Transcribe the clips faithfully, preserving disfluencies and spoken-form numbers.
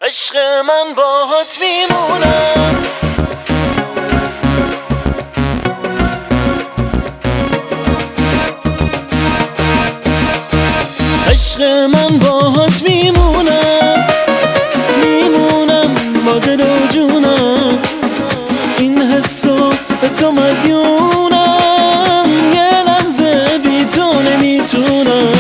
عشق من باهات میمونم. عشق من باهات میمونم، میمونم با دل و جونم، این حسو به تو مدیونم، یه لحظه بی تو نمیتونم.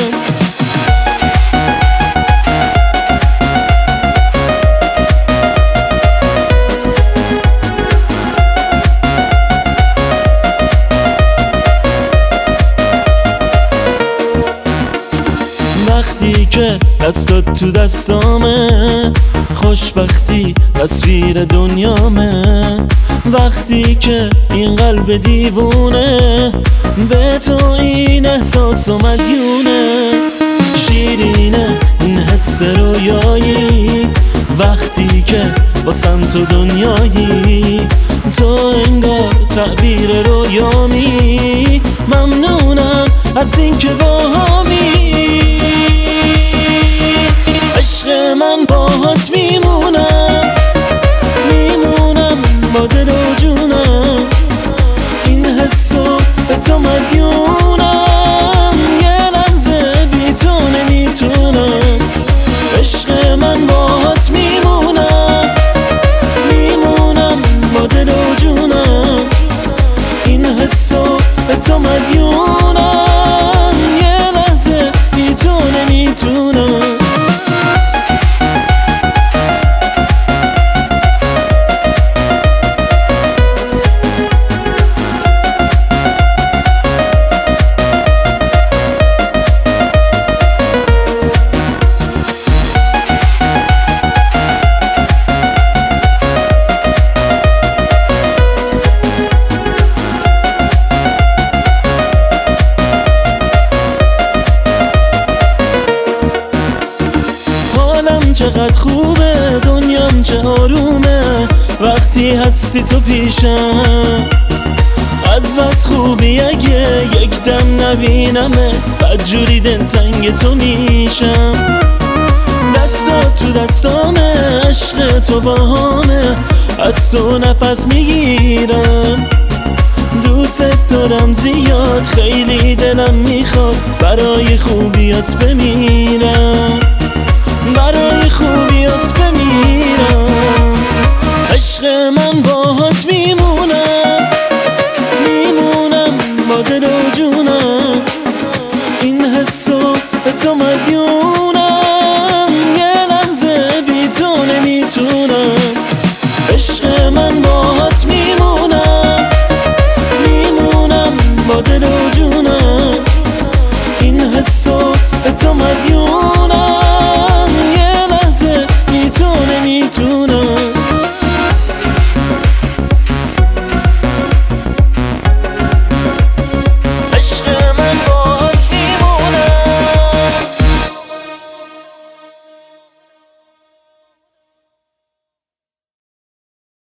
وقتی که دستات تو دستامه، خوشبختی تصویر دنیامه. وقتی که این قلب دیوونه به تو این احساس و مدیونه. شیرینه این حس رویایی، وقتی که واسم تو دنیایی. تو انگار تعبیر رویامی، ممنونم از این که باهامی. عشق من باهات میمونم، میمونم با دل و جونم، این حسو به تو مدیونم، یه لحظه بی تو نمیتونم. عشق من باهات میمونم، میمونم با دل و جونم، این حسو به تو مدیونم، یه لحظه بی تو نمیتونم. چقدر خوبه دنیام، چه آرومه وقتی هستی تو پیشم. از بس خوبی اگه یک دم نبینمت، بدجوری دلتنگ تو میشم. دستات تو دستامه، عشق تو باهامه، از تو نفس میگیرم. دوست دارم زیاد، خیلی دلم میخواد برای خوبیات بمیرم، برای خوبیات بمیرم. عشق من باهات میمونم، میمونم با دل و جونم، این حسو به تو مدیونم، یه لحظه بی تو نمیتونم. عشق من باهات میمونم، میمونم با دل و جونم، این حسو به تو مدیونم.